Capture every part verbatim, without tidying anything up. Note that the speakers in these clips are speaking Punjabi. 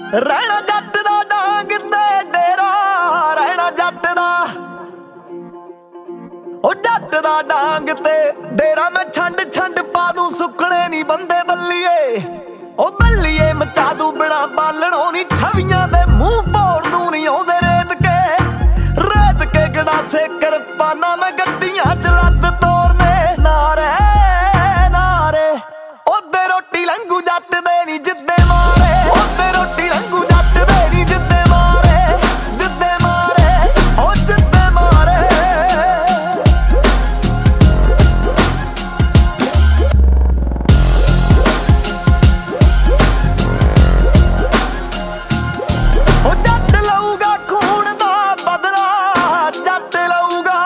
ਰਹਿਣਾ ਜੱਟ ਦਾ ਡਾਂਗ ਤੇ ਡੇਰਾ, ਰਹਿਣਾ ਜੱਟ ਦਾ ਉਹ ਜੱਟ ਦਾ ਡਾਂਗ ਤੇ ਡੇਰਾ। ਮੈਂ ਛੰਡ ਛੰਡ ਪਾ ਦੂੰ ਸੁੱਕਣੇ ਨੀ ਬੰਦੇ ਬੱਲੀਏ, ਉਹ ਬੱਲੀਏ ਮਚਾ ਦੂੰ ਬਿਨਾ ਬਾਲਣੋਂ ਨੀ ਛਵੀਆਂ ਦੇ ਮੂੰਹ ਭੋਰ ਦੂੰ ਨੀ ਆਉਂਦੇ ਰੇਤ ਕੇ, ਰੇਤ ਕੇ ਗੜਾਸੇ ਕਿਰਪਾਨਾਂ ਮੈਂ ਗੱਡੀਆਂ ਚ ਲੱਦ ਤੋਰਨੇ। ਨਾਰੇ ਨਾਰੇ ਉਹਦੇ ਰੋਟੀ ਲੰਘੂ ਜੱਟ ਦੇ ਨੀ ਜਿੱਦੇ ਮਾਰੇ, ਉਹਦੇ ਰੋਟੀ ਲੰਘੂ ਜੱਟ ਦੇ ਨੀ ਜਿੱਦੇ ਮਾਰੇ, ਜਿੱਦੇ ਮਾਰੇ ਉਹ ਜਿੱਦੇ ਮਾਰੇ। ਉਹ ਜੱਟ ਲਊਗਾ ਖੂਨ ਦਾ ਬਦਲਾ, ਜੱਟ ਲਊਗਾ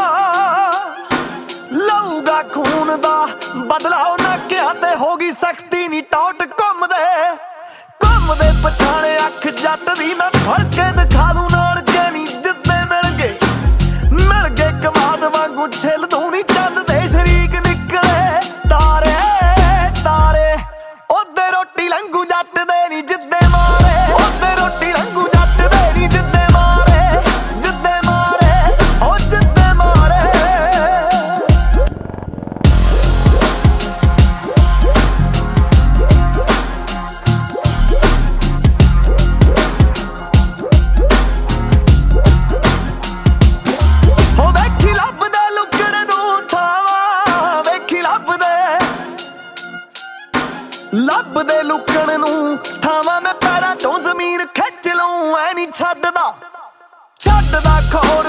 ਲਊਗਾ ਖੂਨ ਦਾ ਬਦਲਾ। ਉਹ ਨਾਕਿਆਂ ਤੇ ਹੋ ਗਈ ਸਖਤੀ ਨੀ ਟੌਟ ਘੁੰਮਦੇ ਘੁੰਮਦੇ ਪਛਾਣੇ ਅੱਖ ਜੱਟ ਦੀ। ਮੈਂ ਫੜ ਕੇ ਦਿਖਾ ਦੂੰ ਨਾਨਕੇ ਨੀ ਜਿੱਦੇ ਮਿਲ ਗਏ ਮਿਲ ਗਏ ਕਮਾਦ ਵਾਂਗੂ ਛਿੱਲ ਦੂੰ ਨੀ ਚੰਦ ਦੇ ਸ਼ਰੀਕ ਨਿਕਲੇ ਤਾਰੇ ਤਾਰੇ। ਉਹਦੇ ਰੋਟੀ ਲੰਘੂ ਜੱਟ ਦੇ ਨੀ ਜਿੱਦੇ ਮਾਰੇ, ਉਹਦੇ ਰੋਟੀ ਲੰਘੂ ਜੱਟ ਦੇ ਨੀ ਜਿੱਦੇ ਮਾਰੇ, ਜਿੱਦੇ ਮਾਰੇ ਉਹ ਜਿੱਦੇ ਮਾਰੇ। ਹੋ ਵੇਖੀ ਲੱਭਦੇ ਲੁਕਣ ਨੂੰ ਥਾਵਾਂ, ਵੇਖੀ ਲੱਭਦੇ ਲੱਭਦੇ ਲੁਕਣ ਨੂੰ ਥਾਵਾਂ। ਮੈਂ ਪੈਰਾਂ ਤੋਂ ਜ਼ਮੀਰ ਖਿੱਚ ਲਊਂ ਐ ਨੀ ਛੱਡਦਾ ਛੱਡਦਾ ਖੋੜ